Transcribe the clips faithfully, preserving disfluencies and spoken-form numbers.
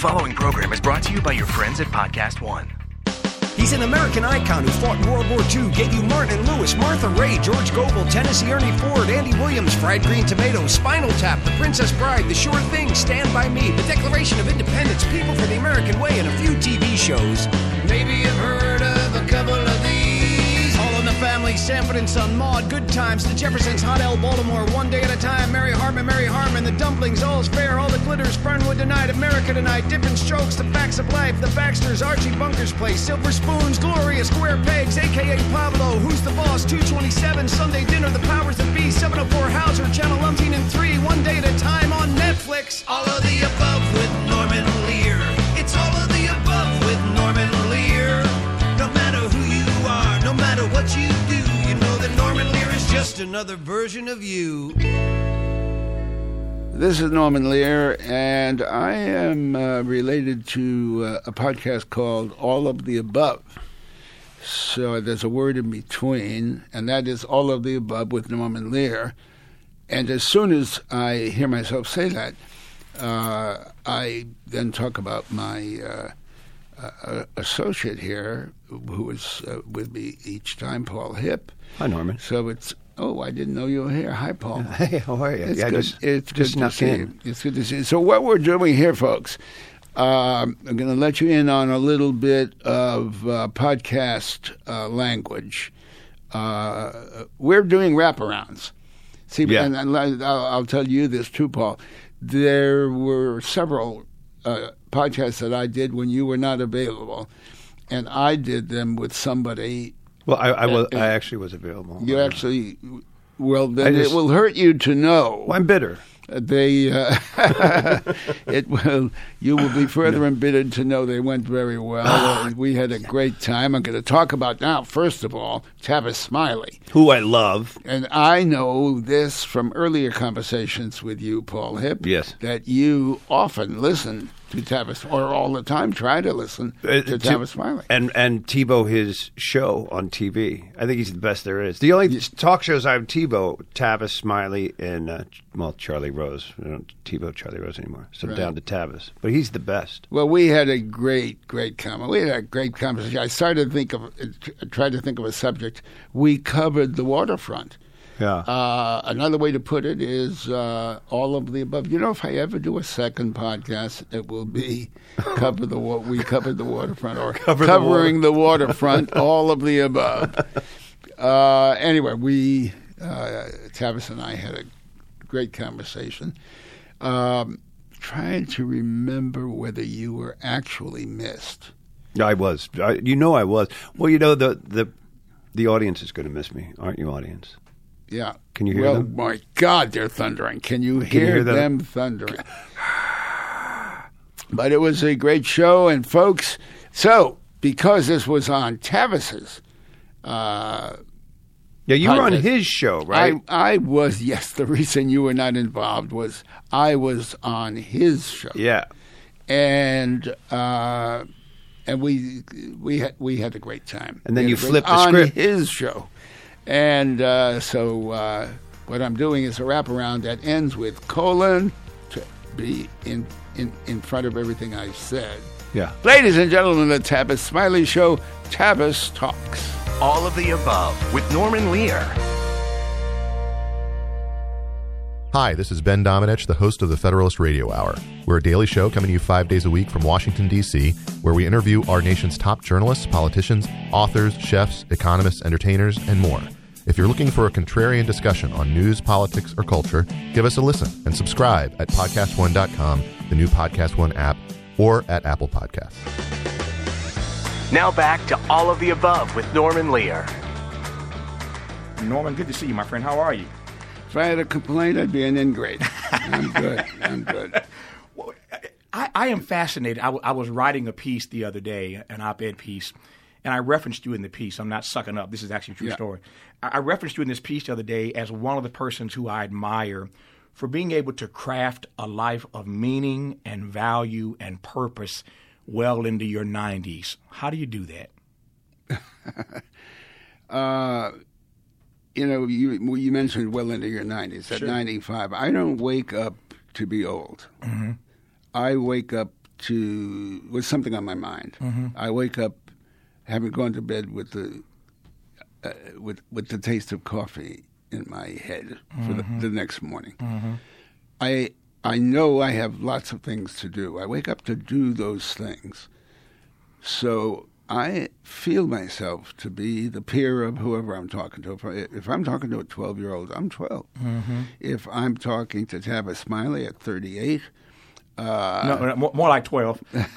following program is brought to you by your friends at Podcast One. He's an American icon who fought in World War Two, gave you Martin and Lewis, Martha Ray, George Goebel, Tennessee Ernie Ford, Andy Williams, Fried Green Tomatoes, Spinal Tap, The Princess Bride, The Sure Thing, Stand By Me, The Declaration of Independence, People for the American Way, and a few T V shows. Maybe you've heard of a couple of these. All in the Family, Sanford and Son, Maude, Good Times, The Jeffersons, Hot L, Baltimore, One Day at a Time, Mary Hartman, Mary Hartman, The Dumplings, All's Fair, All the Glitters, Fernwood Tonight, America Tonight, Different Strokes, The Facts of Life, The Baxters, Archie Bunker's Place, Silver Spoons, Gloria, Square Pegs, a k a. Pablo, Who's the Boss, two twenty-seven, Sunday Dinner, The Powers That Be, seven oh four Hauser, Channel umpteen and three, One Day at a Time on Netflix. All of the above with Norman Lear. It's all of the above with Norman Lear. No matter who you are, no matter what you do, you know that Norman Lear is just another version of you. This is Norman Lear, and I am uh, related to uh, a podcast called All of the Above. So there's a word in between, and that is All of the Above with Norman Lear. And as soon as I hear myself say that, uh, I then talk about my uh, uh, associate here, who is uh, with me each time, Paul Hipp. Hi, Norman. So it's, oh, I didn't know you were here. Hi, Paul. Hey, how are you? It's yeah, good. Just, it's just good to snuck see in. you. It's good to see you. So what we're doing here, folks, um, I'm going to let you in on a little bit of uh, podcast uh, language. Uh, we're doing wraparounds. See, Yeah. and, and I'll, I'll tell you this too, Paul. There were several uh, podcasts that I did when you were not available, and I did them with somebody. Well, I, I, was, Uh, I actually was available. You actually, well, then just- it will hurt you to know. Well, I'm bitter. They, uh, it will. You will be further embittered to know they went very well. Uh, we had a great time. I'm going to talk about now. First of all, Tavis Smiley, Who I love. and I know this from earlier conversations with you, Paul Hipp. Yes. That you often listen to Tavis, or all the time try to listen Uh, to Tavis Smiley. And and TiVo, his show on T V. I think he's the best there is. The only talk shows I have TiVo, Tavis Smiley, and, uh, well, Charlie Rose. I don't TiVo Charlie Rose anymore. So Right. down to Tavis. But he's the best. Well, we had a great, great comment. We had a great conversation. I started to think of, tried to think of a subject. We covered the waterfront. Yeah. Uh, another way to put it is uh, all of the above. You know, if I ever do a second podcast, it will be cover the wa- we covered the waterfront or Cover the covering the, waterfront. All of the above. Uh, anyway, we uh, Tavis and I had a great conversation. Um, trying to remember whether you were actually missed. I was. I, you know I was. Well, you know, the, the, the audience is going to miss me, aren't you, audience? Yeah. Can you hear well, them? my God, they're thundering. Can you Can hear, you hear them? them thundering? But it was a great show, and folks, so because this was on Tavis's, uh, Yeah, you were on podcast, his show, right? I, I was, yes, the reason you were not involved was I was on his show. yeah. And uh, and we we had, we had a great time. And then We you had a great- flipped the on script. his show. And uh, so uh, what I'm doing is a wraparound that ends with colon to be in, in, in front of everything I said. Yeah. Ladies and gentlemen, the Tavis Smiley Show, Tavis Talks. All of the above with Norman Lear. Hi, this is Ben Domenech, the host of the Federalist Radio Hour. We're a daily show coming to you five days a week from Washington, D C, where we interview our nation's top journalists, politicians, authors, chefs, economists, entertainers, and more. If you're looking for a contrarian discussion on news, politics, or culture, give us a listen and subscribe at podcast one dot com, the new Podcast One app, or at Apple Podcasts. Now back to All of the Above with Norman Lear. Norman, good to see you, my friend. How are you? If I had a complaint, I'd be an ingrate. I'm good. I'm good. Well, I, I am fascinated. I, w- I was writing a piece the other day, an op-ed piece, and I referenced you in the piece. I'm not sucking up. This is actually a true Yeah. story. I, I referenced you in this piece the other day as one of the persons who I admire for being able to craft a life of meaning and value and purpose well into your nineties. How do you do that? uh, you know, you you mentioned well into your nineties. At Sure. ninety-five, I don't wake up to be old. Mm-hmm. I wake up to with something on my mind. Mm-hmm. I wake up having gone to bed with the uh, with with the taste of coffee in my head for mm-hmm. the, the next morning. Mm-hmm. I I know I have lots of things to do. I wake up to do those things. So I feel myself to be the peer of whoever I'm talking to. If, I, if I'm talking to a twelve-year-old, I'm twelve. Mm-hmm. If I'm talking to Tavis Smiley at thirty-eight, Uh, no, more, more like twelve.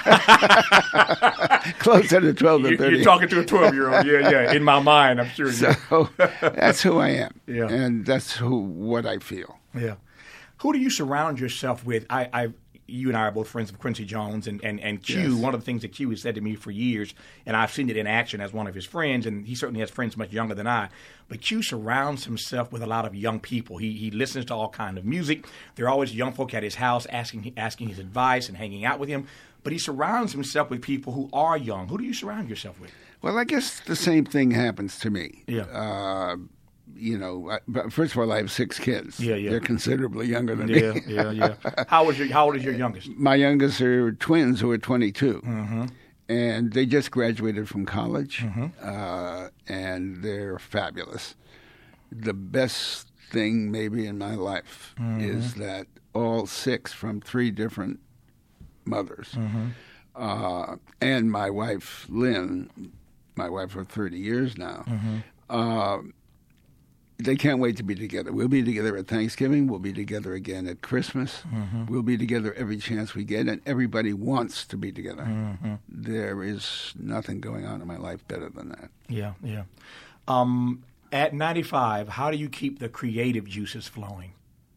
Closer to twelve than thirty. You're talking to a twelve-year-old. Yeah, yeah. In my mind, I'm sure. So that's who I am. Yeah. And that's who what I feel. Yeah. Who do you surround yourself with? I, I you and I are both friends of Quincy Jones, and, and, and Q, yes. One of the things that Q has said to me for years, and I've seen it in action as one of his friends, and he certainly has friends much younger than I, but Q surrounds himself with a lot of young people. He he listens to all kind of music. There are always young folk at his house asking asking his advice and hanging out with him, but he surrounds himself with people who are young. Who do you surround yourself with? Well, I guess the same thing happens to me. Yeah. Uh, you know, I, but first of all, I have six kids. Yeah, yeah. They're considerably younger than yeah, me. yeah, yeah. How was your How old is your youngest? My youngest are twins who are twenty-two, Mm-hmm. and they just graduated from college, Mm-hmm. uh, and they're fabulous. The best thing maybe in my life Mm-hmm. is that all six from three different mothers, Mm-hmm. uh, and my wife Lynn, my wife for thirty years now. Mm-hmm. Uh, They can't wait to be together. We'll be together at Thanksgiving. We'll be together again at Christmas. Mm-hmm. We'll be together every chance we get, and everybody wants to be together. Mm-hmm. There is nothing going on in my life better than that. Yeah, yeah. Um, at ninety-five, how do you keep the creative juices flowing?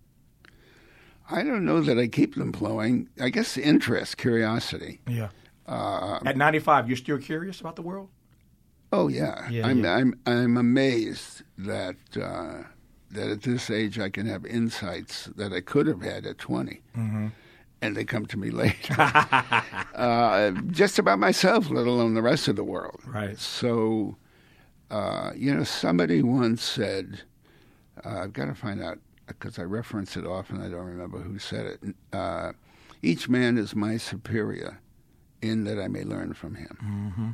I don't know that I keep them flowing. I guess interest, curiosity. Yeah. Uh, at ninety-five, you're still curious about the world? Oh yeah, yeah I'm yeah. I'm I'm amazed that uh, that at this age I can have insights that I could have had at twenty, mm-hmm. and they come to me later. uh, just about myself, let alone the rest of the world. Right. So, uh, you know, somebody once said, uh, I've got to find out because I reference it often. I don't remember who said it. Uh, Each man is my superior, in that I may learn from him. Mm-hmm.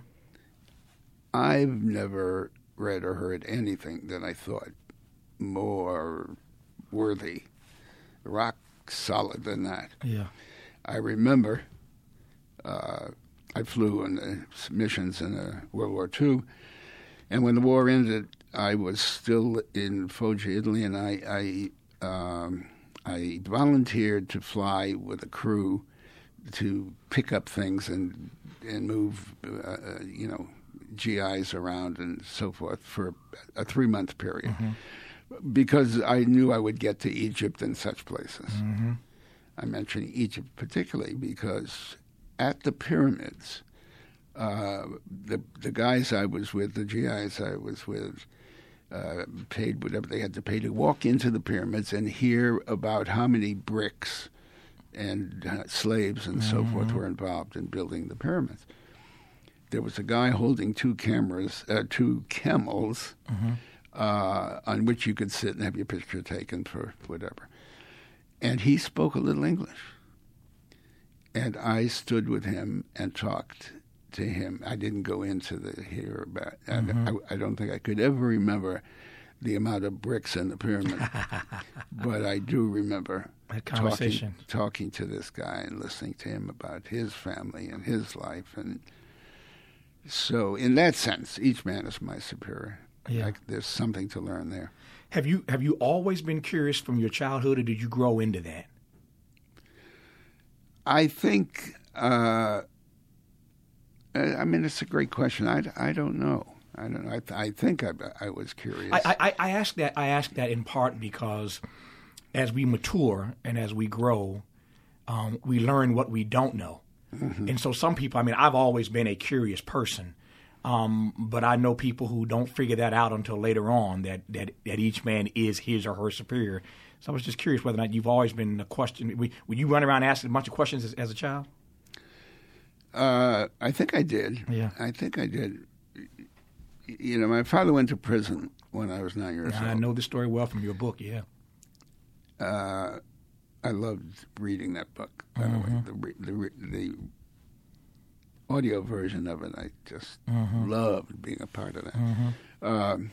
I've never read or heard anything that I thought more worthy, rock solid than that. Yeah. I remember uh, I flew on the missions in uh, World War Two, and when the war ended, I was still in Foggia, Italy, and I I, um, I volunteered to fly with a crew to pick up things and and move, uh, you know, G Is around and so forth for a three-month period, mm-hmm. because I knew I would get to Egypt and such places. Mm-hmm. I mention Egypt particularly because at the pyramids, uh, the the guys I was with, the G Is I was with, uh, paid whatever they had to pay to walk into the pyramids and hear about how many bricks and uh, slaves and mm-hmm. so forth were involved in building the pyramids. There was a guy holding two cameras, uh, two camels, mm-hmm. uh, on which you could sit and have your picture taken for whatever. And he spoke a little English. And I stood with him and talked to him. I didn't go into the here about. Mm-hmm. I, I don't think I could ever remember the amount of bricks in the pyramid, but I do remember that conversation, talking, talking to this guy and listening to him about his family and his life. And so, in that sense, each man is my superior. Yeah. Like, there's something to learn there. Have you have you always been curious from your childhood, or did you grow into that? I think. Uh, I mean, it's a great question. I, I don't know. I don't know. I, th- I think I, I was curious. I, I, I ask that. I ask that in part because, as we mature and as we grow, um, we learn what we don't know. Mm-hmm. And so, some people. I mean, I've always been a curious person, um, but I know people who don't figure that out until later on. That that, that each man is his or her superior. So, I was just curious whether or not you've always been a question. Would you run around asking a bunch of questions as, as a child? Uh, I think I did. Yeah. I think I did. You know, my father went to prison when I was nine years yeah, old. I know this story well from your book, yeah. Uh, I loved reading that book, by mm-hmm. the way. The, the, the audio version of it, I just Mm-hmm. loved being a part of that. Um,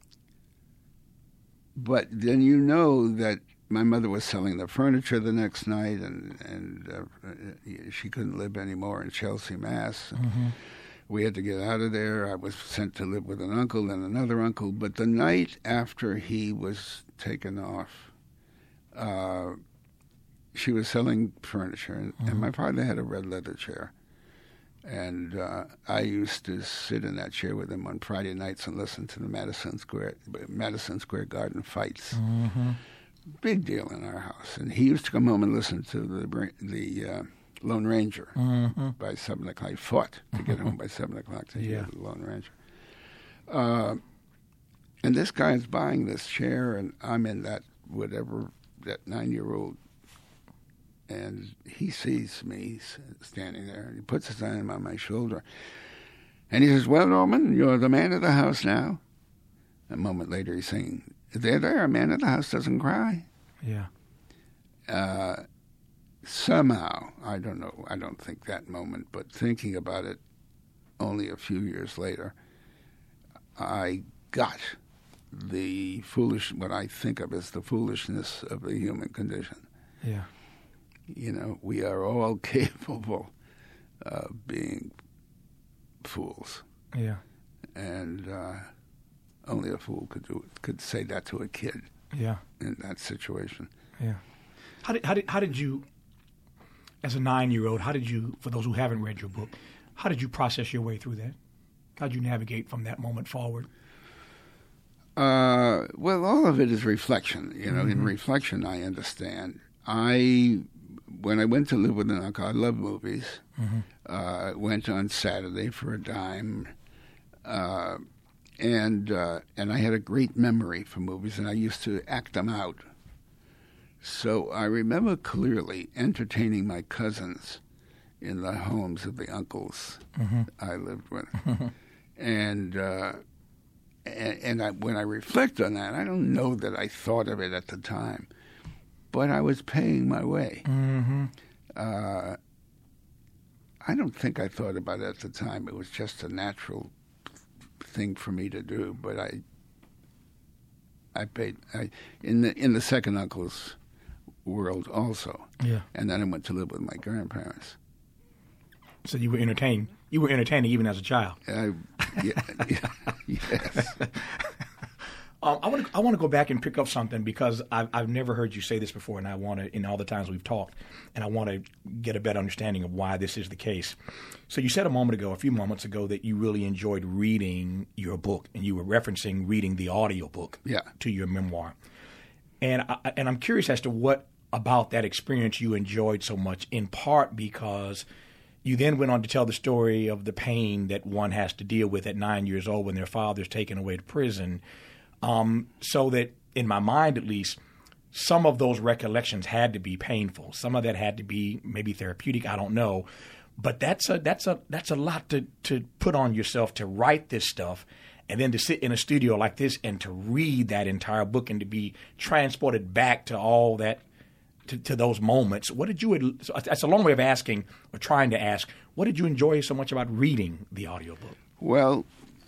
but then you know that my mother was selling the furniture the next night, and and uh, she couldn't live anymore in Chelsea, Mass. Mm-hmm. We had to get out of there. I was sent to live with an uncle and another uncle. But the night after he was taken off, uh, she was selling furniture, and, Mm-hmm. and my father had a red leather chair. And uh, I used to sit in that chair with him on Friday nights and listen to the Madison Square Madison Square Garden fights. Mm-hmm. Big deal in our house. And he used to come home and listen to the the uh, Lone Ranger Mm-hmm. by seven o'clock. He fought to get home by seven o'clock to hear Yeah. the Lone Ranger. Uh, and this guy's buying this chair, and I'm in that whatever that nine-year-old. And he sees me standing there, and he puts his hand on my shoulder. And he says, "Well, Norman, you're the man of the house now." A moment later, he's saying, "There, there, a man of the house doesn't cry." Yeah. Uh, somehow, I don't know, I don't think that moment, but thinking about it only a few years later, I got the foolish, what I think of as the foolishness of the human condition. Yeah. You know, we are all capable of being fools, Yeah. and uh, only a fool could do it, could say that to a kid Yeah. in that situation. Yeah. How did how did how did you, as a nine-year-old, how did you, for those who haven't read your book, how did you process your way through that? How did you navigate from that moment forward? Uh, well, all of it is reflection. You know, mm-hmm. in reflection, I understand. I, when I went to live with an uncle, I love movies. Mm-hmm. Uh, went on Saturday for a dime, uh, and uh, and I had a great memory for movies, and I used to act them out. So I remember clearly entertaining my cousins in the homes of the uncles mm-hmm. I lived with, mm-hmm. and. Uh, And, and I, when I reflect on that, I don't know that I thought of it at the time, but I was paying my way. Mm-hmm. Uh, I don't think I thought about it at the time. It was just a natural thing for me to do. But I, I paid I, in the in the second uncle's world also. Yeah. And then I went to live with my grandparents. So you were entertained. You were entertaining even as a child. I, yeah, yeah, yes. um, I want to. I want to go back and pick up something because I've I've never heard you say this before, and I want to in all the times we've talked, and I want to get a better understanding of why this is the case. So you said a moment ago, a few moments ago, that you really enjoyed reading your book, and you were referencing reading the audiobook yeah. to your memoir, and I, and I'm curious as to what about that experience you enjoyed so much. In part because you then went on to tell the story of the pain that one has to deal with at nine years old when their father's taken away to prison. Um, so that, in my mind at least, some of those recollections had to be painful. Some of that had to be maybe therapeutic. I don't know. But that's a that's a that's a lot to, to put on yourself to write this stuff, and then to sit in a studio like this and to read that entire book and to be transported back to all that. To, to those moments. What did you, that's a long way of asking, or trying to ask, what did you enjoy so much about reading the audiobook? Well,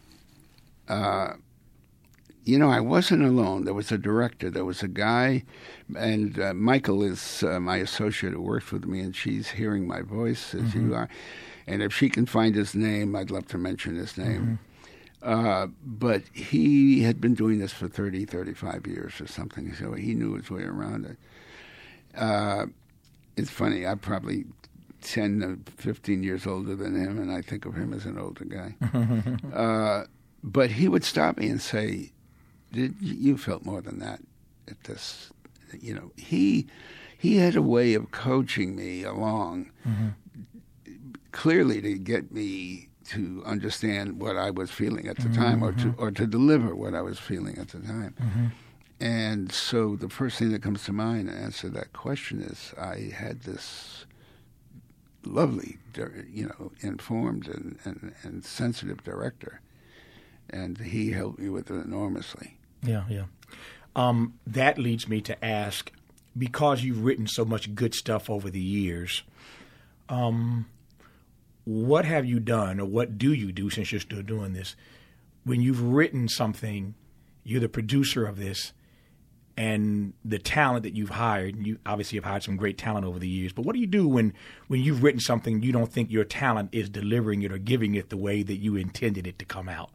uh, you know, I wasn't alone. There was a director. There was a guy, and uh, Michael is uh, my associate who works with me, and she's hearing my voice as mm-hmm. you are. And if she can find his name, I'd love to mention his name. Mm-hmm. Uh, but he had been doing this for thirty, thirty-five years or something, so he knew his way around it. Uh, it's funny, I'm probably ten or fifteen years older than him, and I think of him as an older guy. uh, but he would stop me and say, "Did you felt more than that at this?" You know, he he had a way of coaching me along, mm-hmm. clearly to get me to understand what I was feeling at the mm-hmm. time, or to or to deliver what I was feeling at the time. Mm-hmm. And so the first thing that comes to mind to answer that question is I had this lovely, you know, informed and, and, and sensitive director, and he helped me with it enormously. Yeah, yeah. Um, that leads me to ask, because you've written so much good stuff over the years, um, what have you done, or what do you do since you're still doing this, when you've written something, you're the producer of this, and the talent that you've hired, and you obviously have hired some great talent over the years, but what do you do when, when you've written something you don't think your talent is delivering it or giving it the way that you intended it to come out?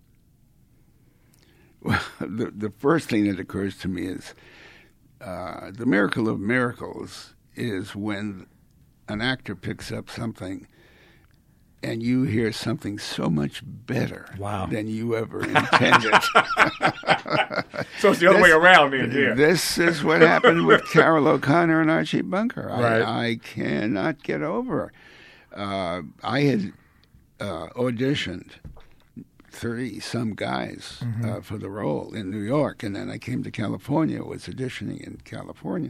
Well, the, the first thing that occurs to me is uh, the miracle of miracles is when an actor picks up something and you hear something so much better wow. than you ever intended. So it's the other this, way around then, yeah. This is what happened with Carroll O'Connor and Archie Bunker. Right. I, I cannot get over. Uh, I had uh, auditioned thirty-some guys mm-hmm. uh, for the role in New York, and then I came to California, was auditioning in California.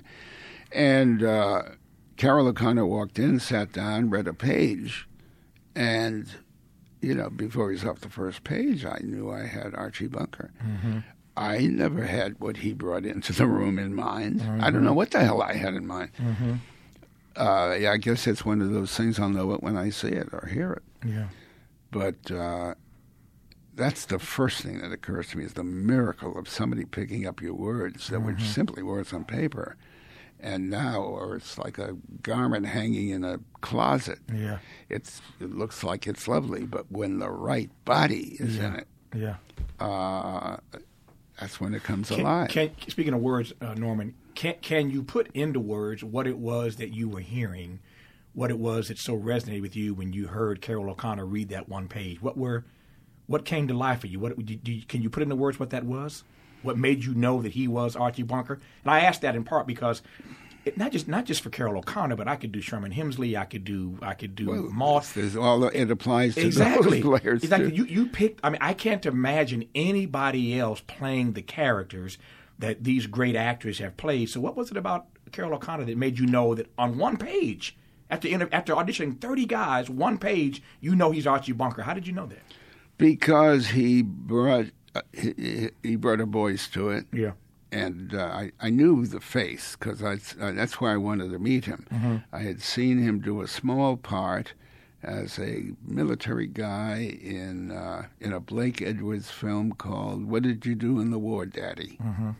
And uh, Carroll O'Connor walked in, sat down, read a page, and, you know, before he was off the first page, I knew I had Archie Bunker. Mm-hmm. I never had what he brought into the room in mind. Mm-hmm. I don't know what the hell I had in mind. Mm-hmm. Uh, yeah, I guess it's one of those things I'll know it when I see it or hear it. Yeah. But uh, that's the first thing that occurs to me is the miracle of somebody picking up your words that mm-hmm. were simply words on paper. And now, or it's like a garment hanging in a closet. Yeah, it's it looks like it's lovely, but when the right body is yeah. in it, yeah, uh, that's when it comes can, alive. Can, speaking of words, uh, Norman, can can you put into words what it was that you were hearing, what it was that so resonated with you when you heard Carroll O'Connor read that one page? What were, what came to life for you? What do you, can you put into words what that was? What made you know that he was Archie Bunker? And I asked that in part because it, not just not just for Carroll O'Connor, but I could do Sherman Hemsley, I could do I could do well, Moss. There's all it applies to exactly. those players. Exactly. Too. You you picked. I mean, I can't imagine anybody else playing the characters that these great actors have played. So, what was it about Carroll O'Connor that made you know that on one page, after inter- after auditioning thirty guys, one page, you know he's Archie Bunker? How did you know that? Because he brought. Uh, he, he brought a voice to it. Yeah. And uh, I, I knew the face because I, uh, that's why I wanted to meet him. Mm-hmm. I had seen him do a small part as a military guy in uh, in a Blake Edwards film called What Did You Do in the War, Daddy? Mm-hmm.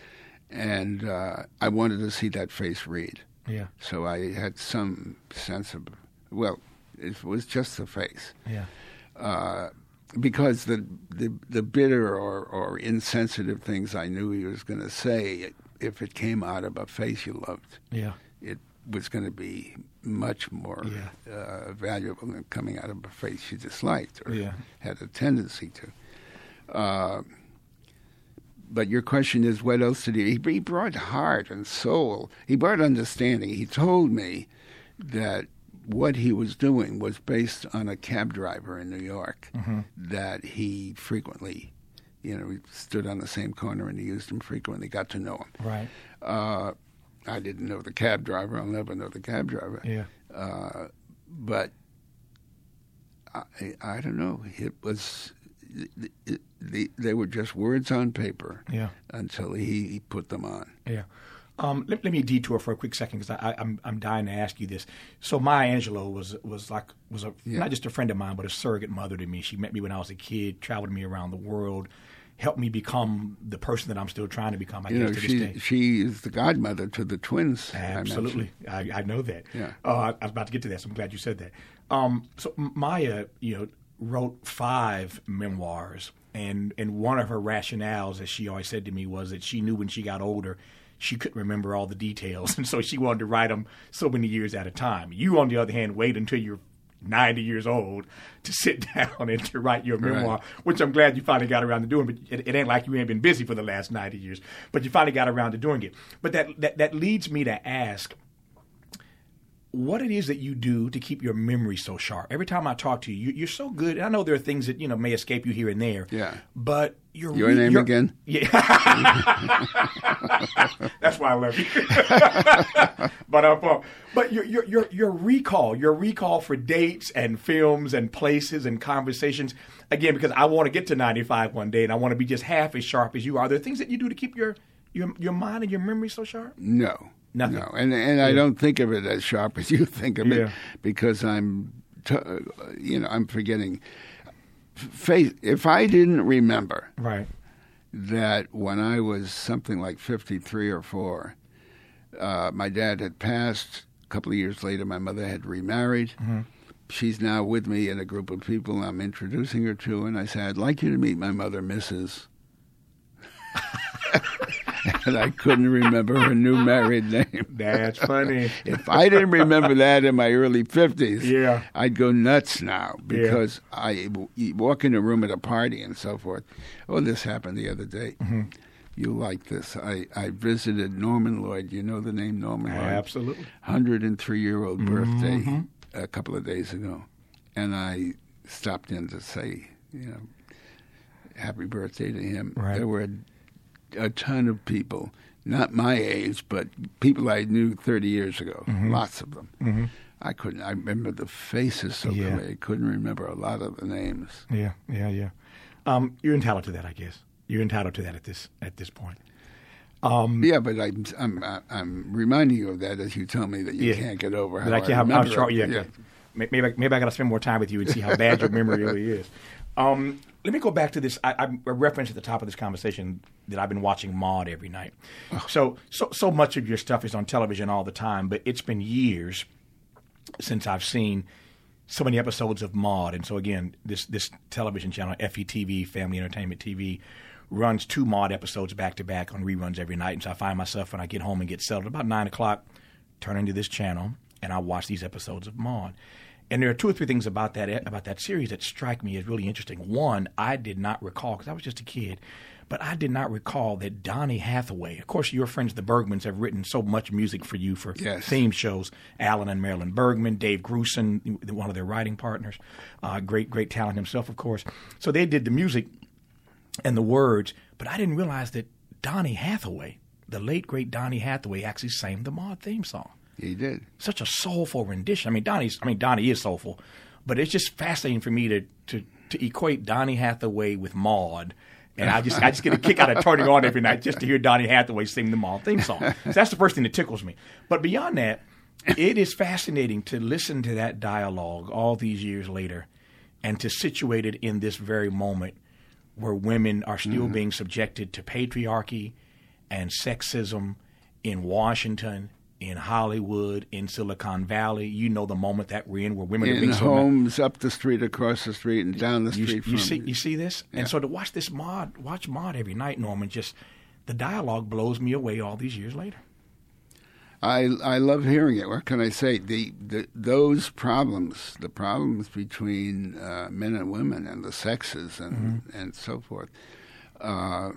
And uh, I wanted to see that face read. Yeah. So I had some sense of, well, it was just the face. Yeah. Uh, Because the, the the bitter or, or insensitive things I knew he was going to say, if it came out of a face you loved, yeah, it was going to be much more yeah. uh, valuable than coming out of a face you disliked or yeah. had a tendency to. Uh, but your question is, what else did he? He brought heart and soul. He brought understanding. He told me that what he was doing was based on a cab driver in New York mm-hmm. that he frequently, you know, he stood on the same corner and he used him frequently, got to know him. Right. Uh, I didn't know the cab driver. I'll never know the cab driver. Yeah. Uh, but I, I don't know. It was, it, it, the, they were just words on paper yeah. until he, he put them on. Yeah. Um, let, let me detour for a quick second because I'm I'm dying to ask you this. So Maya Angelou was was like was a yeah. not just a friend of mine, but a surrogate mother to me. She met me when I was a kid, traveled me around the world, helped me become the person that I'm still trying to become. I you guess know, to she this day. she is the godmother to the twins. Absolutely, I, I know that. Yeah, uh, I was about to get to that, so I'm glad you said that. Um, so Maya, you know, wrote five memoirs, and and one of her rationales, as she always said to me, was that she knew when she got older, she couldn't remember all the details, and so she wanted to write them so many years at a time. You, on the other hand, wait until you're ninety years old to sit down and to write your memoir, right. which I'm glad you finally got around to doing. But it, it ain't like you ain't been busy for the last ninety years, but you finally got around to doing it. But that that, that leads me to ask what it is that you do to keep your memory so sharp. Every time I talk to you, you you're so good. I know there are things that, you know, may escape you here and there. Yeah. But you're your re- name you're, again? Yeah. That's why I love you. but uh, but your your your your recall, your recall for dates and films and places and conversations. Again, because I want to get to ninety-five one day and I want to be just half as sharp as you are. Are there things that you do to keep your your your mind and your memory so sharp? No. Nothing. No, and and yeah. I don't think of it as sharp as you think of yeah. it because I'm to, you know, I'm forgetting. Face, if I didn't remember Right. that when I was something like fifty-three or four, uh, my dad had passed. A couple of years later, my mother had remarried. Mm-hmm. She's now with me in a group of people I'm introducing her to, and I said, I'd like you to meet my mother, Missus And I couldn't remember her new married name. That's funny. If I didn't remember that in my early fifties, Yeah. I'd go nuts now because yeah. I you walk in a room at a party and so forth. Oh, this happened the other day. Mm-hmm. You like this. I, I visited Norman Lloyd. You know the name Norman Lloyd? Absolutely. one hundred three-year-old birthday Mm-hmm. a couple of days ago. And I stopped in to say, you know, happy birthday to him. Right. There were a, a ton of people, not my age, but people I knew thirty years ago, mm-hmm. lots of them. Mm-hmm. I couldn't, I remember the faces so yeah. clearly. I couldn't remember a lot of the names. Yeah, yeah, yeah. Um, you're entitled to that, I guess. You're entitled to that at this at this point. Um, yeah, but I'm, I'm I'm reminding you of that as you tell me that you yeah. can't get over how but I I can't, remember I'm sure, it. yeah. yeah. Maybe I, maybe I got to spend more time with you and see how bad your memory really is. Um, let me go back to this. I, I referenced at the top of this conversation that I've been watching Maude every night. Oh. So, so, so much of your stuff is on television all the time, but it's been years since I've seen so many episodes of Maude. And so, again, this this television channel, F E T V, Family Entertainment T V, runs two Maude episodes back-to-back on reruns every night. And so I find myself, when I get home and get settled, about nine o'clock, turn into this channel, and I watch these episodes of Maude. And there are two or three things about that about that series that strike me as really interesting. One, I did not recall, because I was just a kid, but I did not recall that Donny Hathaway, of course, your friends, the Bergmans, have written so much music for you for yes. theme shows. Alan and Marilyn Bergman, Dave Grusin, one of their writing partners, uh, great, great talent himself, of course. So they did the music and the words, but I didn't realize that Donny Hathaway, the late, great Donny Hathaway, actually sang the Maude theme song. He did. Such a soulful rendition. I mean, Donnie's. I mean, Donnie is soulful, but it's just fascinating for me to to, to equate Donny Hathaway with Maude, and I just I just get a kick out of turning on every night just to hear Donny Hathaway sing the Maude theme song. So that's the first thing that tickles me. But beyond that, it is fascinating to listen to that dialogue all these years later, and to situate it in this very moment where women are still mm-hmm. being subjected to patriarchy and sexism in Washington, in Hollywood, in Silicon Valley. You know the moment that we're in, where women in are being so homes, up the street, across the street, and down the street. You, from you see, you see this, yeah. and so to watch this Maude, watch Maude every night, Norman. Just the dialogue blows me away all these years later. I I love hearing it. What can I say? The, the those problems, the problems between uh, men and women, and the sexes, and mm-hmm. and so forth. Uh,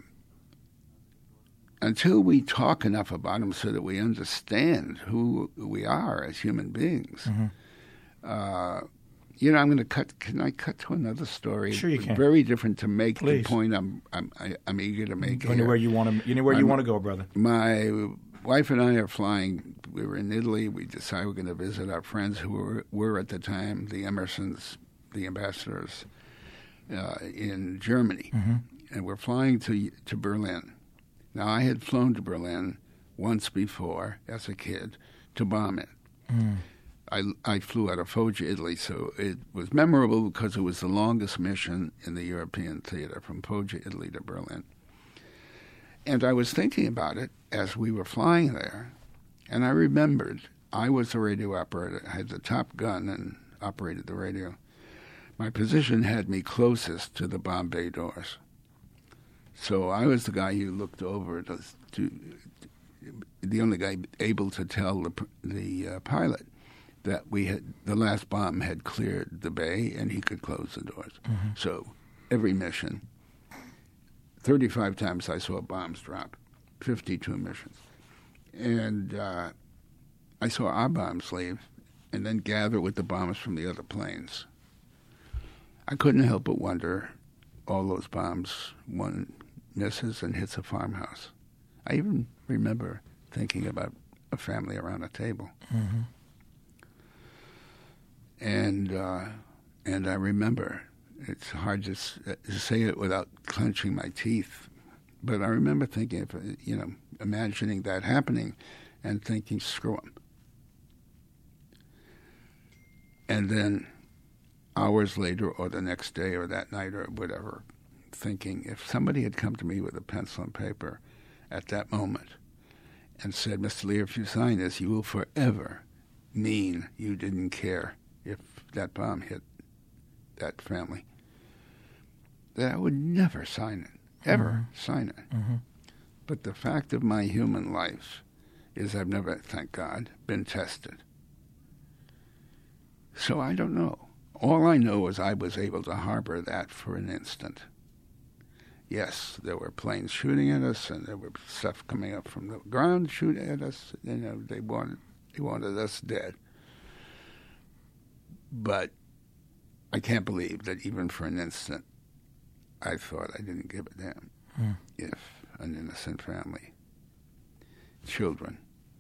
Until we talk enough about them so that we understand who we are as human beings, mm-hmm. uh, you know, I'm going to cut. Can I cut to another story? Sure, you can. Very different to make Please. the point I'm I'm I, I'm eager to make. Go anywhere you want to. Anywhere you want to go, brother. My wife and I are flying. We were in Italy. We decided we're going to visit our friends who were were at the time the Emersons, the ambassadors uh, in Germany, mm-hmm. and we're flying to to Berlin. Now, I had flown to Berlin once before as a kid to bomb it. Mm. I, I flew out of Foggia, Italy, so it was memorable because it was the longest mission in the European theater, from Foggia, Italy to Berlin. And I was thinking about it as we were flying there, and I remembered I was the radio operator. I had the top gun and operated the radio. My position had me closest to the bomb bay doors. So I was the guy who looked over to, to the only guy able to tell the the uh, pilot that we had the last bomb had cleared the bay and he could close the doors. Mm-hmm. So every mission, thirty-five times I saw bombs drop, fifty-two missions, and uh, I saw our bombs leave and then gather with the bombs from the other planes. I couldn't help but wonder, all those bombs, one misses and hits a farmhouse. I even remember thinking about a family around a table. Mm-hmm. And uh, and I remember, it's hard to, s- to say it without clenching my teeth, but I remember thinking, of, you know, imagining that happening and thinking, screw 'em. And then hours later or the next day or that night or whatever, thinking if somebody had come to me with a pencil and paper at that moment and said, Mister Lear, if you sign this, you will forever mean you didn't care if that bomb hit that family, that I would never sign it, ever mm-hmm. sign it. Mm-hmm. But the fact of my human life is I've never, thank God, been tested. So I don't know. All I know is I was able to harbor that for an instant. Yes, there were planes shooting at us, and there were stuff coming up from the ground shooting at us. You know, they wanted they wanted us dead. But I can't believe that even for an instant, I thought I didn't give a damn hmm. if an innocent family, children.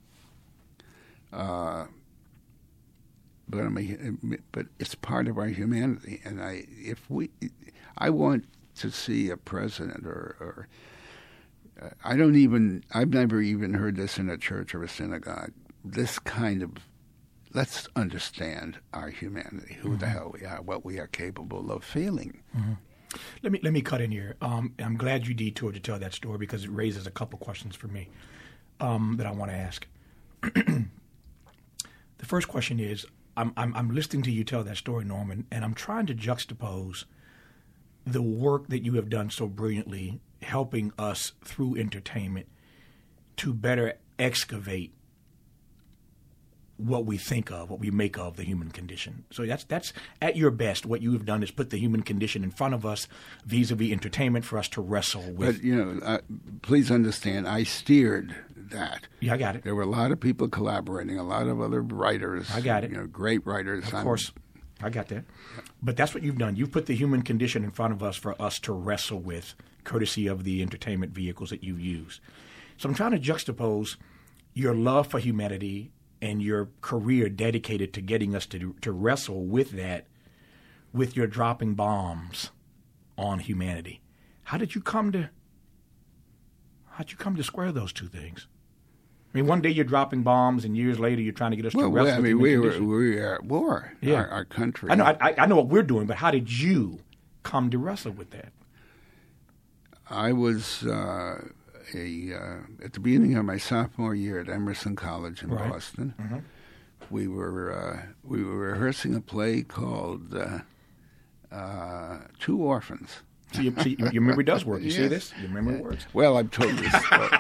Uh, but I mean, but it's part of our humanity, and I if we, I want to see a president or, or uh, I don't even, I've never even heard this in a church or a synagogue, this kind of, let's understand our humanity, who mm-hmm. the hell we are, what we are capable of feeling. Mm-hmm. Let me let me cut in here. Um, I'm glad you detoured to tell that story because it raises a couple questions for me um, that I want to ask. The first question is, I'm, I'm, I'm listening to you tell that story, Norman, and I'm trying to juxtapose the work that you have done so brilliantly, helping us through entertainment to better excavate what we think of, what we make of the human condition. So that's that's at your best. What you have done is put the human condition in front of us, vis-a-vis entertainment, for us to wrestle with. But you know, uh, please understand, I steered that. Yeah, I got it. There were a lot of people collaborating, a lot of other writers. I got it. You know, great writers. Of course. I got that. But that's what you've done. You've put the human condition in front of us for us to wrestle with, courtesy of the entertainment vehicles that you use. So I'm trying to juxtapose your love for humanity and your career dedicated to getting us to to wrestle with that, with your dropping bombs on humanity. How did you come to how did you come to square those two things? I mean, one day you're dropping bombs, and years later you're trying to get us well, to wrestle. Well, I mean, with we were we are at war. Yeah. Our, our country. I know. I, I know what we're doing, but how did you come to wrestle with that? I was uh, a uh, at the beginning of my sophomore year at Emerson College in right. Boston. Mm-hmm. We were uh, we were rehearsing a play called uh, uh, Two Orphans. So, you, so your memory does work. You yes. see this? Your memory works. Well, I've told this story.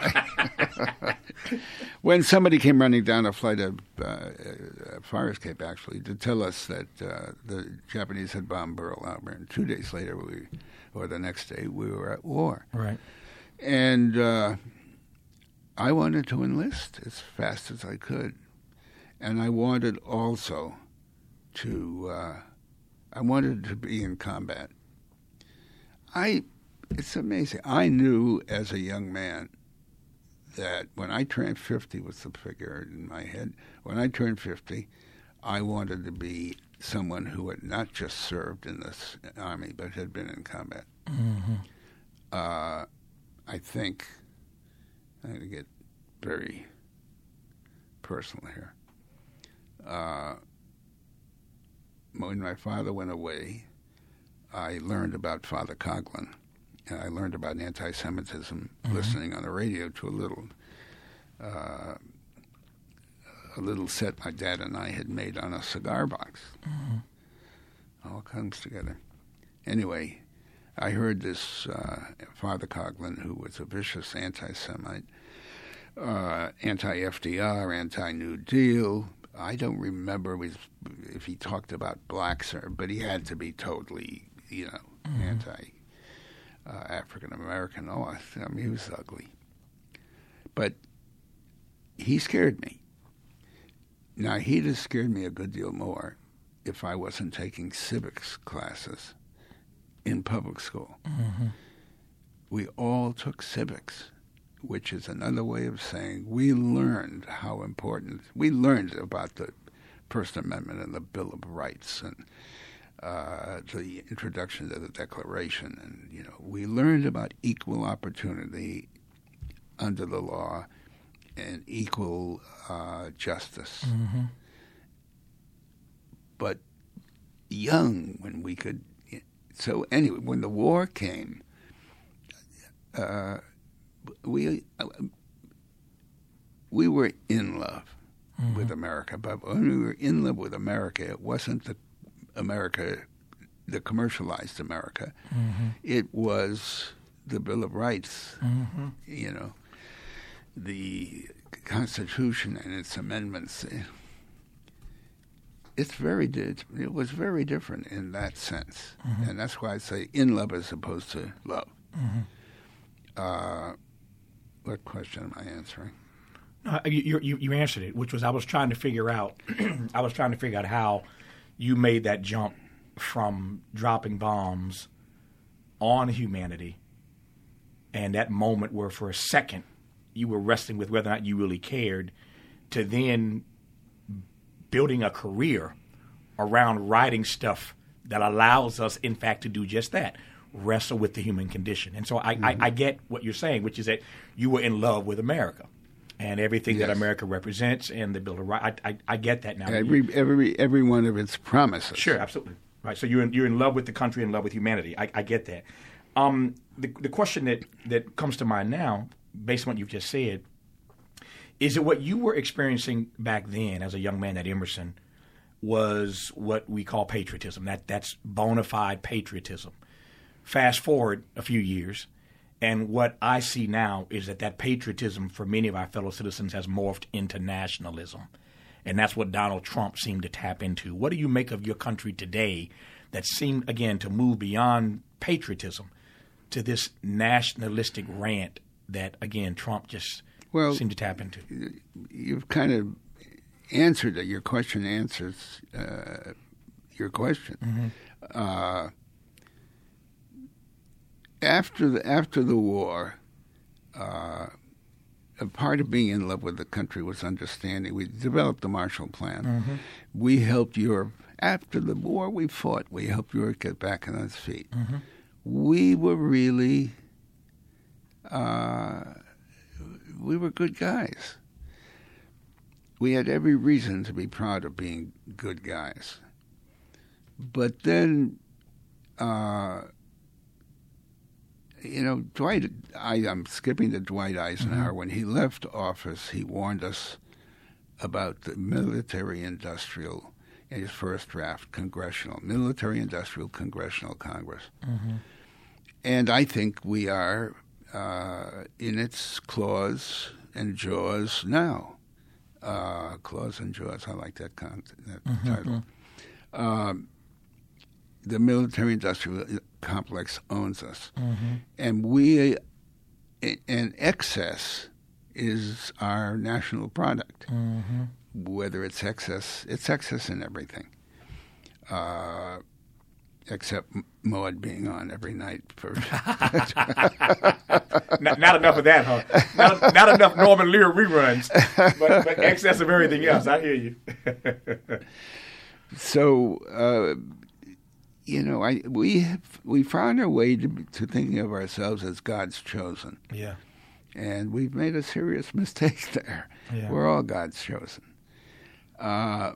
When somebody came running down a flight of uh, fire escape, actually, to tell us that uh, the Japanese had bombed Pearl Harbor, and two days later, we, or the next day, we were at war. Right. And uh, I wanted to enlist as fast as I could, and I wanted also to. Uh, I wanted to be in combat. I. It's amazing. I knew as a young man that when I turned fifty was the figure in my head. When I turned fifty, I wanted to be someone who had not just served in this army, but had been in combat. Mm-hmm. Uh, I think, I'm going to get very personal here. Uh, when my father went away, I learned about Father Coughlin. And I learned about anti-Semitism mm-hmm. listening on the radio to a little uh, a little set my dad and I had made on a cigar box. Mm-hmm. All comes together. Anyway, I heard this uh, Father Coughlin, who was a vicious anti-Semite, uh, anti-F D R, anti-New Deal. I don't remember if he talked about blacks, or, but he had to be totally, you know, mm-hmm. anti Uh, African American. Oh, I, I mean, he was ugly. But he scared me. Now, he'd have scared me a good deal more if I wasn't taking civics classes in public school. Mm-hmm. We all took civics, which is another way of saying we learned how important, we learned about the First Amendment and the Bill of Rights and Uh, the introduction to the Declaration, and you know, we learned about equal opportunity under the law and equal uh, justice. Mm-hmm. But young when we could. So anyway, when the war came, uh, we uh, we were in love mm-hmm. with America. But when we were in love with America, it wasn't the America, the commercialized America. Mm-hmm. It was the Bill of Rights, mm-hmm. you know, the Constitution and its amendments. It's very it was very different in that sense, mm-hmm. and that's why I say in love as opposed to love. Mm-hmm. Uh, what question am I answering? Uh, you, you you answered it, which was I was trying to figure out. I was trying to figure out how you made that jump from dropping bombs on humanity, and that moment where for a second you were wrestling with whether or not you really cared, to then building a career around writing stuff that allows us, in fact, to do just that, wrestle with the human condition. And so I, mm-hmm. I, I get what you're saying, which is that you were in love with America and everything yes. that America represents and the Bill of Rights. I, I, I get that now. Every, every, every one of its promises. Sure, absolutely. Right. So you're in, you're in love with the country, in love with humanity. I, I get that. Um, the, the question that, that comes to mind now, based on what you've just said, is it what you were experiencing back then as a young man at Emerson was what we call patriotism? That that's bona fide patriotism. Fast forward a few years, and what I see now is that that patriotism for many of our fellow citizens has morphed into nationalism. And that's what Donald Trump seemed to tap into. What do you make of your country today that seemed, again, to move beyond patriotism to this nationalistic rant that, again, Trump just well, seemed to tap into? You've kind of answered it. Your question answers uh, your question. Mm-hmm. Uh, after the after the war, uh, a part of being in love with the country was understanding. We developed the Marshall Plan. Mm-hmm. We helped Europe. After the war, we fought. We helped Europe get back on its feet. Mm-hmm. We were really, uh, we were good guys. We had every reason to be proud of being good guys. But then, uh, you know, Dwight, I, I'm skipping to Dwight Eisenhower. Mm-hmm. When he left office, he warned us about the military-industrial, in his first draft, congressional, military-industrial congressional Congress. Mm-hmm. And I think we are uh, in its claws and jaws now. Uh, claws and jaws, I like that, con- that mm-hmm. title. Um, the military-industrial complex owns us. Mm-hmm. And we, and excess is our national product. Mm-hmm. Whether it's excess, it's excess in everything. Uh, except Maud being on every night. For not, not enough of that, huh? Not, not enough Norman Lear reruns, but, but excess of everything else. I hear you. So, uh, you know, I we have, we found our way to, to thinking of ourselves as God's chosen. Yeah. And we've made a serious mistake there. Yeah. We're all God's chosen. Uh,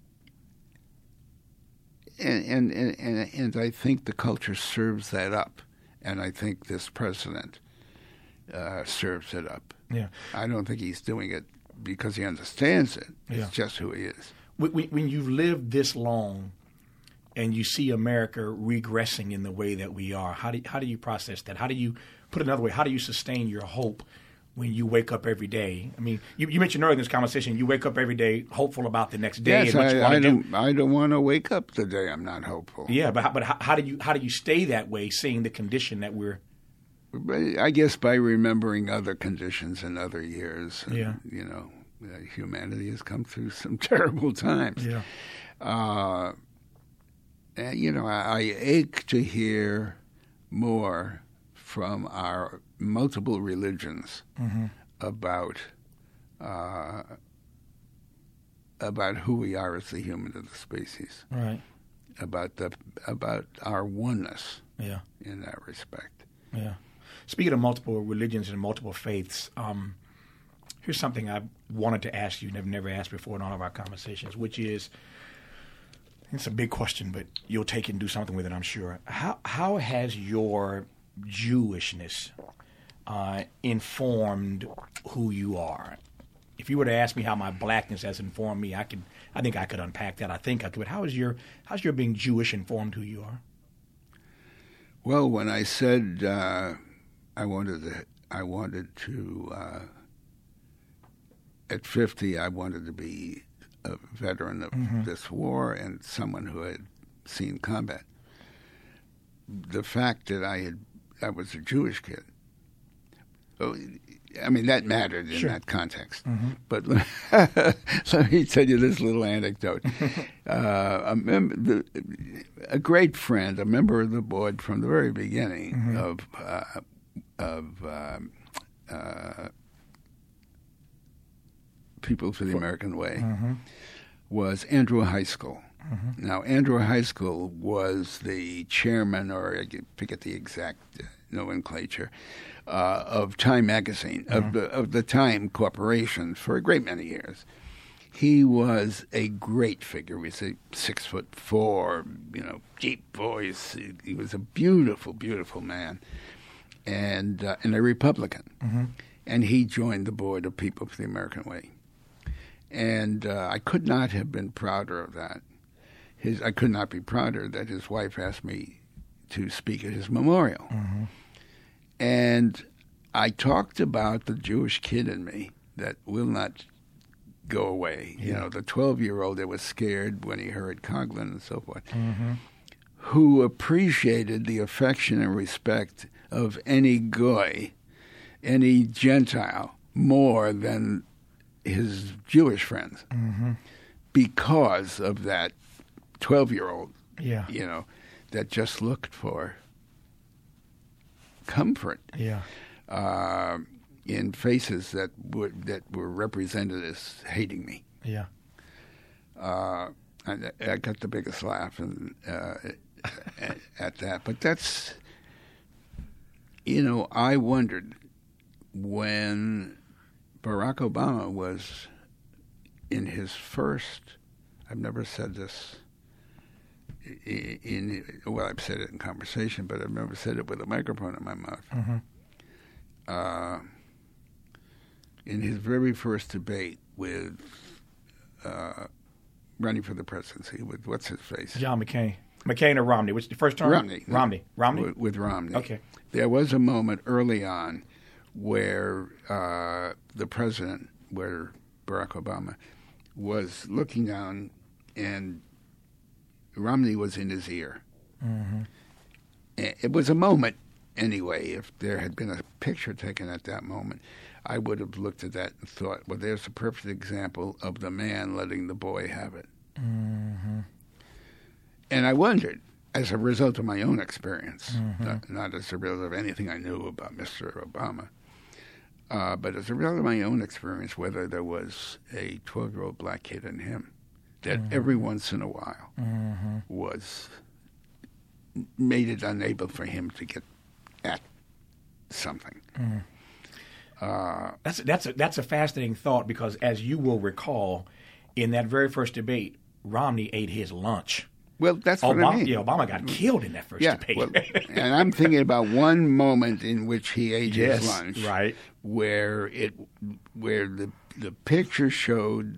and, and, and, and, and I think the culture serves that up. And I think this president uh, serves it up. Yeah. I don't think he's doing it because he understands it. It's yeah. just who he is. When, when you've lived this long and you see America regressing in the way that we are, how do, how do you process that? How do you, put it another way, how do you sustain your hope when you wake up every day? I mean, you, you mentioned earlier in this conversation, you wake up every day hopeful about the next day. Yes, and what I, you want I to don't. do. I don't want to wake up the day I'm not hopeful. Yeah, but how, but how, how do you how do you stay that way, seeing the condition that we're? I guess by remembering other conditions in other years. And, yeah. You know, uh, humanity has come through some terrible times. Yeah. Uh, and you know, I, I ache to hear more from our multiple religions mm-hmm. about uh, about who we are as the human of the species, right? About the about our oneness, yeah. in that respect. Yeah. Speaking of multiple religions and multiple faiths, um, here's something I wanted to ask you and have never asked before in all of our conversations, which is It's a big question, but you'll take it and do something with it, I'm sure. How how has your Jewishness uh, informed who you are? If you were to ask me how my blackness has informed me, I could. I think I could unpack that. I think I could. But how is your how's your being Jewish informed who you are? Well, when I said uh, I wanted to, I wanted to. Uh, at fifty, I wanted to be a veteran of mm-hmm. this war and someone who had seen combat. The fact that I had, I was a Jewish kid. Oh, I mean, that mattered in sure. that context. Mm-hmm. But let me tell you this little anecdote. uh, a, mem- the, a great friend, a member of the board from the very beginning mm-hmm. of uh, of um, uh, People for the American Way, mm-hmm. was Andrew Heiskell. Mm-hmm. Now, Andrew Heiskell was the chairman, or I forget the exact nomenclature, uh, of Time Magazine, mm-hmm. of the of the Time Corporation for a great many years. He was a great figure. He was a six foot four, you know, deep voice. He, he was a beautiful, beautiful man, and uh, and a Republican. Mm-hmm. And he joined the board of People for the American Way. And uh, I could not have been prouder of that. His, I could not be prouder that his wife asked me to speak at his memorial. Mm-hmm. And I talked about the Jewish kid in me that will not go away. Yeah. You know, the twelve-year-old that was scared when he heard Coughlin and so forth, mm-hmm. who appreciated the affection and respect of any goy, any Gentile, more than his Jewish friends, mm-hmm. because of that twelve-year-old, yeah. you know, that just looked for comfort yeah. uh, in faces that were, that were represented as hating me. Yeah, uh, I, I got the biggest laugh and, uh, at, at that. But that's, you know, I wondered when Barack Obama was in his first, I've never said this in, in well, I've said it in conversation, but I've never said it with a microphone in my mouth. Mm-hmm. Uh, in his very first debate with uh, running for the presidency, with what's his face? John McCain. McCain or Romney? Which the first term? Romney. Romney. Romney. With, with Romney. Okay. There was a moment early on where uh, the president, where Barack Obama, was looking down and Romney was in his ear. Mm-hmm. It was a moment, anyway. If there had been a picture taken at that moment, I would have looked at that and thought, well, there's a perfect example of the man letting the boy have it. Mm-hmm. And I wondered, as a result of my own experience, mm-hmm. not, not as a result of anything I knew about Mister Obama, uh, but as a result of my own experience, whether there was a twelve-year-old black kid in him that mm-hmm. every once in a while mm-hmm. was made it unable for him to get at something. Mm-hmm. Uh, that's that's a, that's a fascinating thought, because as you will recall, in that very first debate, Romney ate his lunch. Well, that's Obama, what I mean. Yeah, Obama got killed in that first yeah, debate. Well, and I'm thinking about one moment in which he ate yes, his lunch, right? Where it, where the the picture showed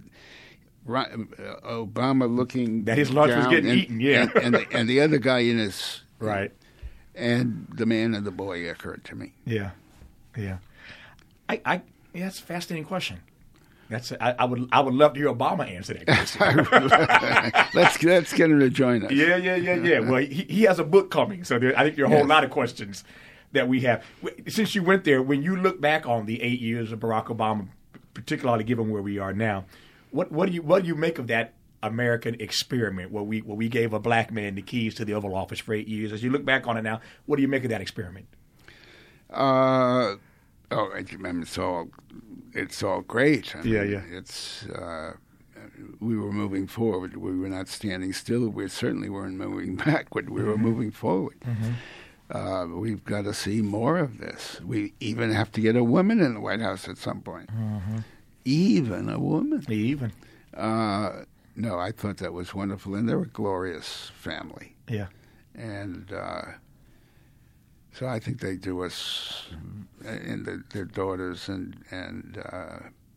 Obama looking that his lunch down was getting and, eaten, yeah, and, and, the, and the other guy in his right, and the man and the boy occurred to me. Yeah, yeah. I, I yeah, that's a fascinating question. That's I, I would I would love to hear Obama answer that question. let's let's get him to join us. Yeah, yeah, yeah, yeah. Well, he, he has a book coming, so there, I think there are a whole yes. lot of questions that we have. Since you went there, when you look back on the eight years of Barack Obama, particularly given where we are now, what what do you what do you make of that American experiment where we where we gave a black man the keys to the Oval Office for eight years? As you look back on it now, what do you make of that experiment? Uh. Oh, I mean, it's all it's all great. I yeah, mean, yeah. It's uh, we were moving forward. We were not standing still. We certainly weren't moving backward. We mm-hmm. were moving forward. Mm-hmm. Uh, we've got to see more of this. We even have to get a woman in the White House at some point. Mm-hmm. Even a woman. Even. Uh, no, I thought that was wonderful, and they're a glorious family. Yeah. And uh, so I think they do us, and the, their daughters, and and uh,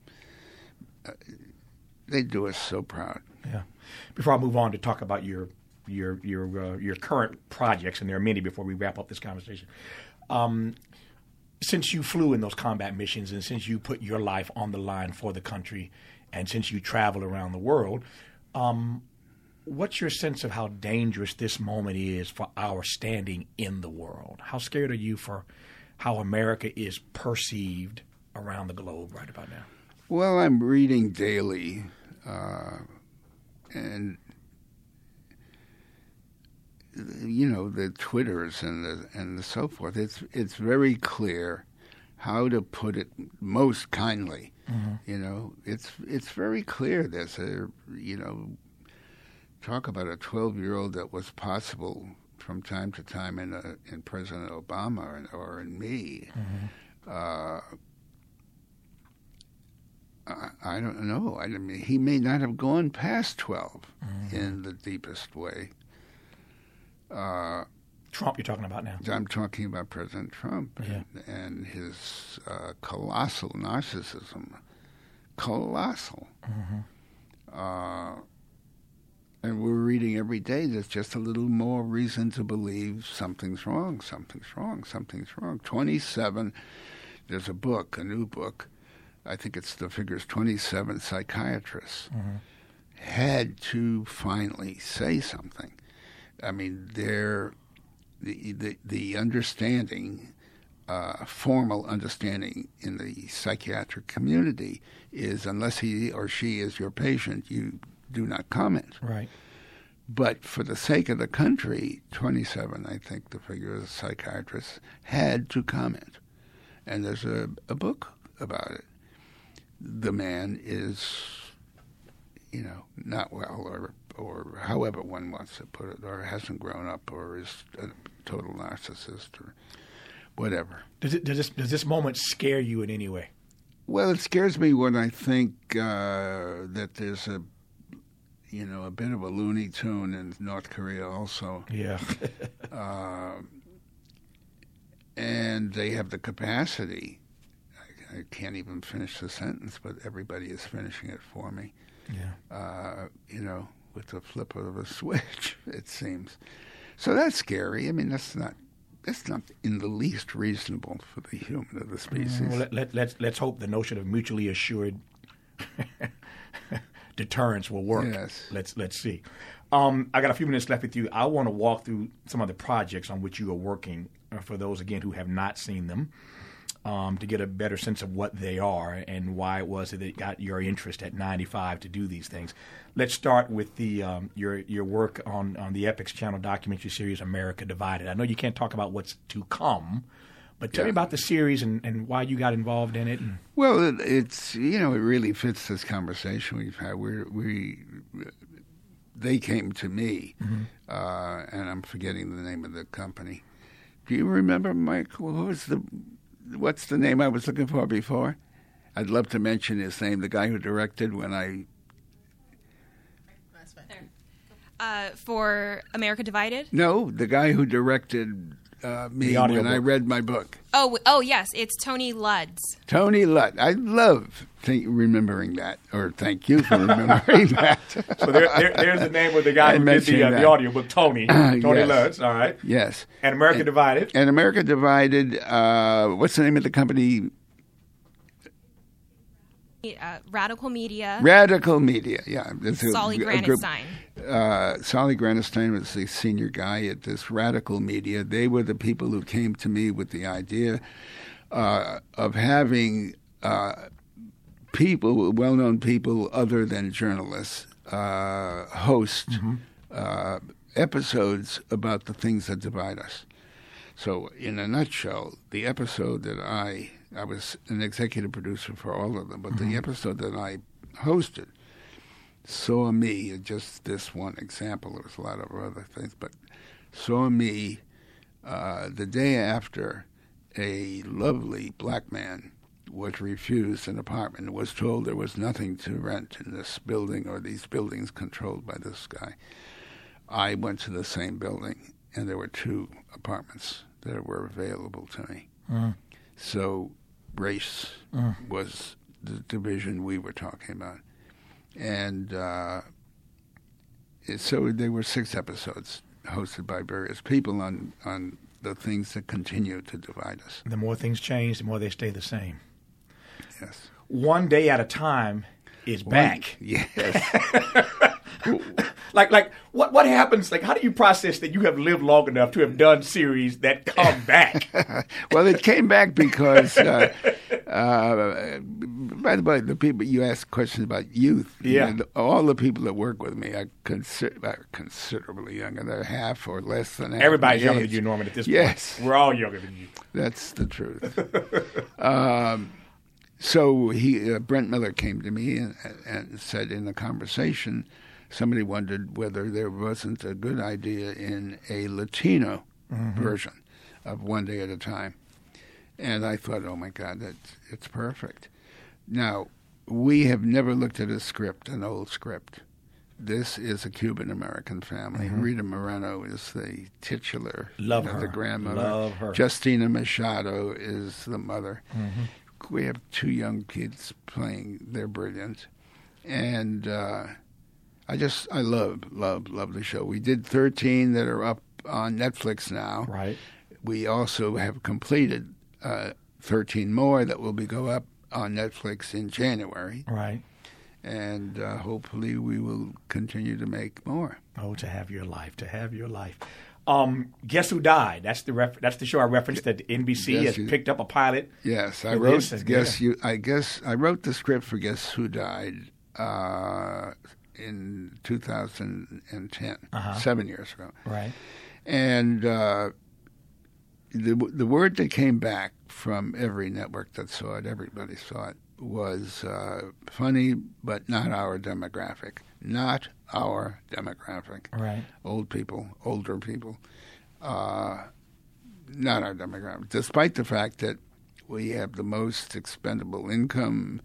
they do us so proud. Yeah. Before I move on to talk about your your your uh, your current projects, and there are many before we wrap up this conversation. Um, since you flew in those combat missions, and since you put your life on the line for the country, and since you travel around the world, um, what's your sense of how dangerous this moment is for our standing in the world? How scared are you for how America is perceived around the globe right about now? Well, I'm reading daily, uh, and you know, the Twitters and the and the so forth. It's it's very clear how to put it most kindly. Mm-hmm. You know, it's it's very clear. There's a you know, talk about a twelve-year-old that was possible from time to time in a, in President Obama or, or in me. Mm-hmm. Uh, I, I don't know. I mean, he may not have gone past twelve mm-hmm. in the deepest way. Uh, Trump, you're talking about now. I'm talking about President Trump yeah. and, and his uh, colossal narcissism. Colossal. Mm-hmm. Uh, and we're reading every day there's just a little more reason to believe something's wrong, something's wrong, something's wrong. twenty-seven, there's a book, a new book, I think it's the figures twenty-seven psychiatrists mm-hmm. had to finally say something. I mean, they're, the, the, the understanding, uh, formal understanding in the psychiatric community is unless he or she is your patient, you do not comment. Right. But for the sake of the country, twenty-seven, I think the figure of the psychiatrists, had to comment. And there's a, a book about it. The man is, you know, not well, or or however one wants to put it, or hasn't grown up, or is a total narcissist, or whatever. Does it does this does this moment scare you in any way? Well, it scares me when I think uh, that there's a, you know, a bit of a Looney Tune in North Korea also. Yeah. uh, and they have the capacity. I, I can't even finish the sentence, but everybody is finishing it for me. Yeah. Uh, you know, with the flip of a switch, it seems. So that's scary. I mean, that's not that's not in the least reasonable for the human of the species. Well, let, let, let's let's hope the notion of mutually assured deterrence will work. Yes. Let's let's see. Um, I got a few minutes left with you. I want to walk through some of the projects on which you are working uh, for those, again, who have not seen them, um, to get a better sense of what they are and why it was that it got your interest at ninety-five to do these things. Let's start with the um, your your work on, on the Epix Channel documentary series America Divided. I know you can't talk about what's to come, but tell yeah. me about the series and, and why you got involved in it. And well, it, it's, you know, it really fits this conversation we've had. We're, we They came to me, mm-hmm. uh, and I'm forgetting the name of the company. Do you remember, Mike? Who was the, what's the name I was looking for before? I'd love to mention his name, the guy who directed when I... Uh, for America Divided? No, the guy who directed uh, me when book. I read my book. Oh, oh yes, it's Tony Ludds. Tony Ludd. I love th- remembering that, or thank you for remembering that. So there, there, there's the name of the guy who did the, uh, the audio book, Tony. Tony yes. Ludds, all right. Yes. And America and, Divided? And America Divided, uh, what's the name of the company? Uh, Radical Media. Radical Media, yeah. Solly Granatstein. Uh, Solly Granatstein was the senior guy at this Radical Media. They were the people who came to me with the idea uh, of having uh, people, well-known people other than journalists, uh, host mm-hmm. uh, episodes about the things that divide us. So, in a nutshell, the episode that I... I was an executive producer for all of them, but mm-hmm. the episode that I hosted saw me, just this one example, there was a lot of other things, but saw me uh, the day after a lovely black man was refused an apartment, was told there was nothing to rent in this building or these buildings controlled by this guy. I went to the same building, and there were two apartments that were available to me. Mm. So race mm. was the division we were talking about. And uh, it, so there were six episodes hosted by various people on, on the things that continue to divide us. The more things change, the more they stay the same. Yes. One Day at a Time is One, back. Yes. like, like what, what happens? Like, how do you process that you have lived long enough to have done series that come back? Well, it came back because, uh, uh, by the way, the people you asked questions about youth. Yeah. You know, all the people that work with me are, consider- are considerably younger. They're half or less than half. Everybody's younger than you, Norman, at this yes. point. We're all younger than you. That's the truth. um, so he, uh, Brent Miller came to me and, and said in a conversation, somebody wondered whether there wasn't a good idea in a Latino mm-hmm. version of One Day at a Time. And I thought, oh, my God, that's, it's perfect. Now, we have never looked at a script, an old script. This is a Cuban-American family. Mm-hmm. Rita Moreno is the titular, Love you know, her. the grandmother. Love her. Justina Machado is the mother. Mm-hmm. We have two young kids playing. They're brilliant. And uh, I just, I love, love, love the show. We did thirteen that are up on Netflix now. Right. We also have completed uh, thirteen more that will be go up on Netflix in January. Right. And uh, hopefully we will continue to make more. Oh, to have your life, to have your life. Um, Guess Who Died? That's the ref- That's the show I referenced that N B C Guess has you, picked up a pilot. Yes, I for wrote. This and, Guess yeah. you. I guess I wrote the script for Guess Who Died uh, in two thousand ten, uh-huh. seven years ago. Right. And uh, the the word that came back from every network that saw it, everybody saw it, was uh, funny, but not our demographic. Not our demographic. Right. Old people, older people. Uh, not our demographic. Despite the fact that we have the most expendable income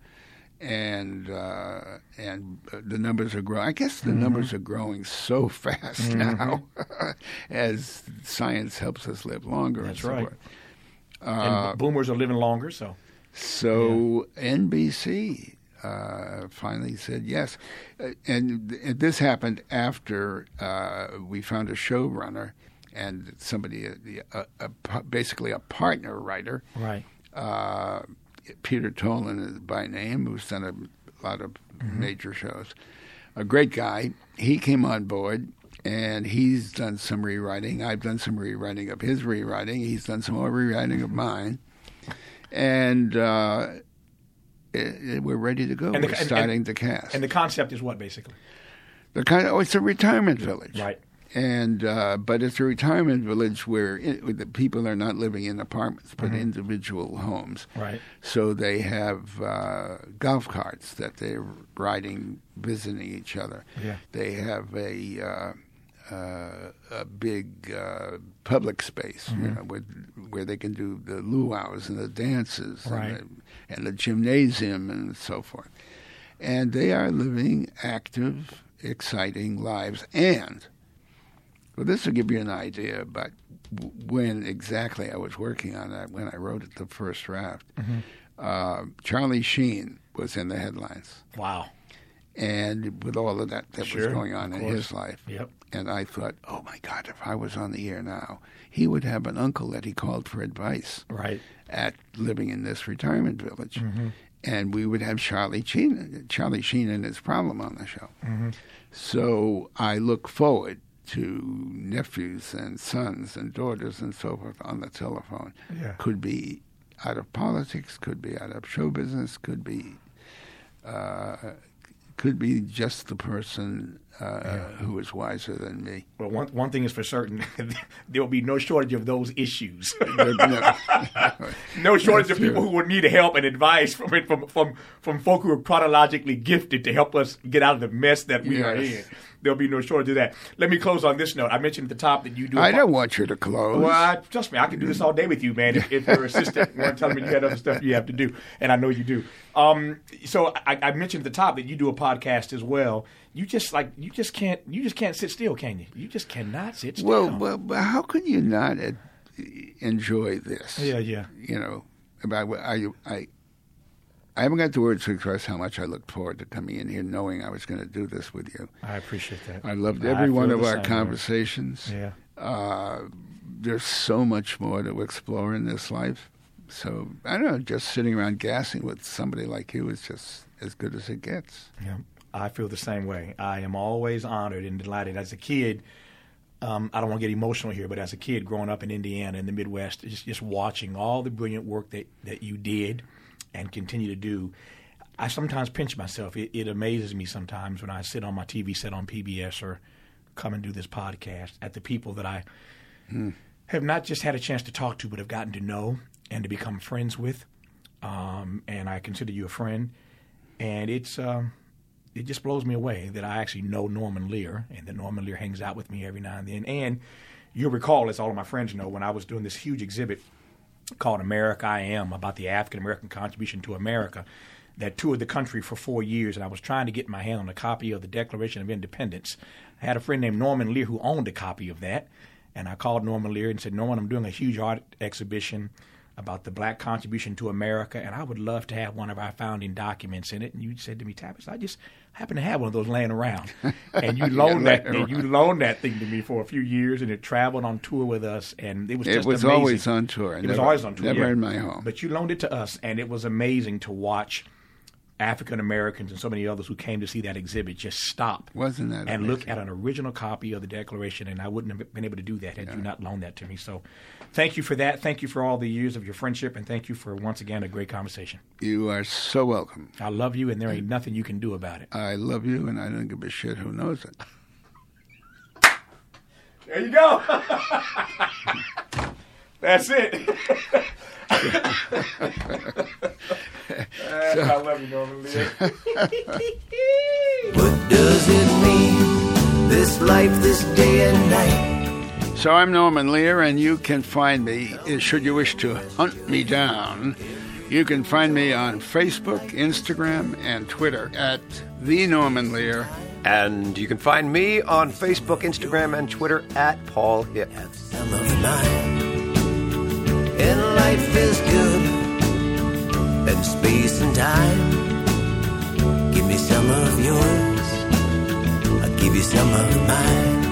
and uh, and the numbers are growing. I guess the mm-hmm. numbers are growing so fast mm-hmm. now as science helps us live longer. That's and so right. forth. And Uh, boomers are living longer, so. So yeah. N B C uh, finally said yes. Uh, and, and this happened after uh, we found a showrunner and somebody, a, a, a, basically a partner writer. Right. Uh, Peter Tolan is by name, who's done a lot of mm-hmm. major shows. A great guy. He came on board, and he's done some rewriting. I've done some rewriting of his rewriting. He's done some more rewriting of mine. And uh, it, it, we're ready to go. And the, we're and, starting and, to cast. And the concept is what, basically? The kind of, oh, it's a retirement village. Right. And uh, but it's a retirement village where it, the people are not living in apartments, but mm-hmm. individual homes. Right. So they have uh, golf carts that they're riding, visiting each other. Yeah. They have a uh, uh, a big uh, public space, mm-hmm. you know, with, where they can do the luau's and the dances, right. and, the, and the gymnasium and so forth. And they are living active, exciting lives. And well, this will give you an idea about when exactly I was working on that, when I wrote it, the first draft. Mm-hmm. Uh, Charlie Sheen was in the headlines. Wow. And with all of that that sure, was going on in his life. Yep. And I thought, oh, my God, if I was on the air now, he would have an uncle that he called for advice right. at living in this retirement village. Mm-hmm. And we would have Charlie Sheen, Charlie Sheen and his problem on the show. Mm-hmm. So I look forward to nephews and sons and daughters and so forth on the telephone. Yeah. Could be out of politics, could be out of show business, could be uh, could be just the person uh, yeah. who is wiser than me. Well, one one thing is for certain, there will be no shortage of those issues. no, no shortage That's of people true. who would need help and advice from from from from folk who are chronologically gifted to help us get out of the mess that we yes. are in. there'll be no shortage of that. Let me close on this note. I mentioned at the top that you do. I a, don't want you to close. Well, I, trust me, I could do this all day with you, man. If, if your assistant weren't telling me you had other stuff you have to do, and I know you do. Um, so I, I mentioned at the top that you do a podcast as well. You just like you just can't you just can't sit still, can you? You just cannot sit still. Well, well, but how could you not uh, enjoy this? Yeah, yeah. You know, about what I I. I haven't got the words to express how much I looked forward to coming in here knowing I was going to do this with you. I appreciate that. I loved every I one of our conversations. Way. Yeah. Uh, there's so much more to explore in this life. So, I don't know, just sitting around gassing with somebody like you is just as good as it gets. Yeah, I feel the same way. I am always honored and delighted. As a kid, um, I don't want to get emotional here, but as a kid growing up in Indiana in the Midwest, just, just watching all the brilliant work that, that you did and continue to do, I sometimes pinch myself. It, it amazes me sometimes when I sit on my T V set on P B S or come and do this podcast at the people that I hmm. have not just had a chance to talk to, but have gotten to know and to become friends with. Um, and I consider you a friend. And it's um, it just blows me away that I actually know Norman Lear and that Norman Lear hangs out with me every now and then. And you'll recall, as all of my friends know, when I was doing this huge exhibit called America I Am, about the African-American contribution to America, that toured the country for four years, and I was trying to get my hand on a copy of the Declaration of Independence. I had a friend named Norman Lear who owned a copy of that, and I called Norman Lear and said, Norman, I'm doing a huge art exhibition about the black contribution to America, and I would love to have one of our founding documents in it. And you said to me, Tavis, I just happen to have one of those laying around. And you loaned that and you loaned that thing to me for a few years, and it traveled on tour with us, and it was just amazing. It was amazing. always on tour. It never, was always on tour. Never yeah. in my home. But you loaned it to us, and it was amazing to watch African Americans and so many others who came to see that exhibit just stop Wasn't that and amazing? Look at an original copy of the Declaration, and I wouldn't have been able to do that had yeah. you not loaned that to me. So thank you for that. Thank you for all the years of your friendship, and thank you for, once again, a great conversation. You are so welcome. I love you, and there ain't nothing you can do about it. I love you, and I don't give a shit who knows it. There you go. That's it. So, I love you, Norman Lear. What does it mean, this life, this day and night? So I'm Norman Lear, and you can find me, should you wish to hunt me down, you can find me on Facebook, Instagram, and Twitter at The Norman Lear. And you can find me on Facebook, Instagram, and Twitter at Paul Hip. And life is good, and space and time. Give me some of yours, I'll give you some of mine.